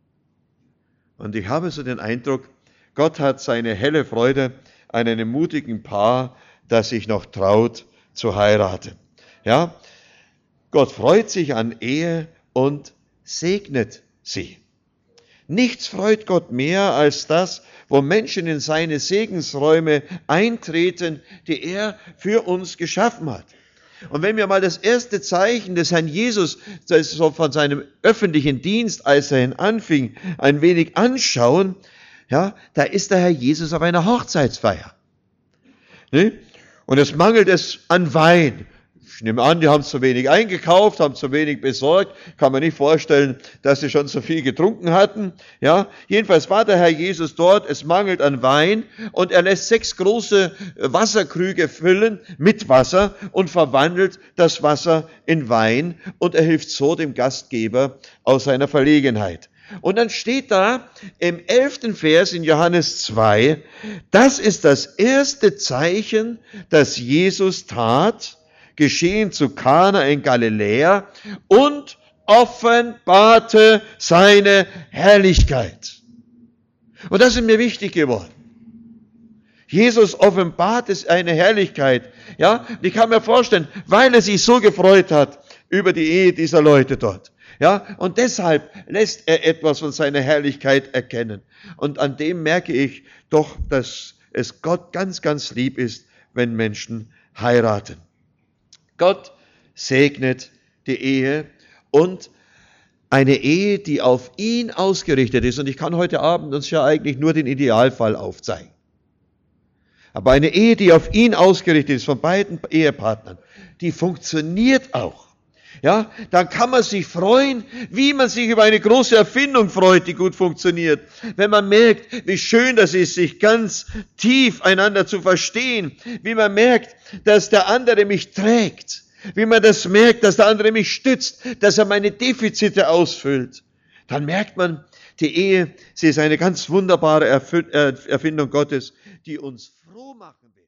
Und ich habe so den Eindruck, Gott hat seine helle Freude an einem mutigen Paar, das sich noch traut zu heiraten. Ja, Gott freut sich an Ehe und segnet sie. Nichts freut Gott mehr als das, wo Menschen in seine Segensräume eintreten, die er für uns geschaffen hat. Und wenn wir mal das erste Zeichen des Herrn Jesus, das ist so von seinem öffentlichen Dienst, als er ihn anfing, ein wenig anschauen, ja, da ist der Herr Jesus auf einer Hochzeitsfeier. Ne? Und es mangelt es an Wein. Ich nehme an, die haben zu wenig eingekauft, haben zu wenig besorgt. Kann man nicht vorstellen, dass sie schon so viel getrunken hatten. Ja, jedenfalls war der Herr Jesus dort. Es mangelt an Wein und er lässt sechs große Wasserkrüge füllen mit Wasser und verwandelt das Wasser in Wein und er hilft so dem Gastgeber aus seiner Verlegenheit. Und dann steht da im elften Vers in Johannes zwei, das ist das erste Zeichen, das Jesus tat, geschehen zu Kana in Galiläa und offenbarte seine Herrlichkeit. Und das ist mir wichtig geworden. Jesus offenbart seine Herrlichkeit. Ja, ich kann mir vorstellen, weil er sich so gefreut hat über die Ehe dieser Leute dort. Ja, und deshalb lässt er etwas von seiner Herrlichkeit erkennen. Und an dem merke ich doch, dass es Gott ganz, ganz lieb ist, wenn Menschen heiraten. Gott segnet die Ehe und eine Ehe, die auf ihn ausgerichtet ist. Und ich kann heute Abend uns ja eigentlich nur den Idealfall aufzeigen. Aber eine Ehe, die auf ihn ausgerichtet ist, von beiden Ehepartnern, die funktioniert auch. Ja, dann kann man sich freuen, wie man sich über eine große Erfindung freut, die gut funktioniert. Wenn man merkt, wie schön das ist, sich ganz tief einander zu verstehen, wie man merkt, dass der andere mich trägt, wie man das merkt, dass der andere mich stützt, dass er meine Defizite ausfüllt, dann merkt man, die Ehe, sie ist eine ganz wunderbare Erfindung Gottes, die uns froh machen will.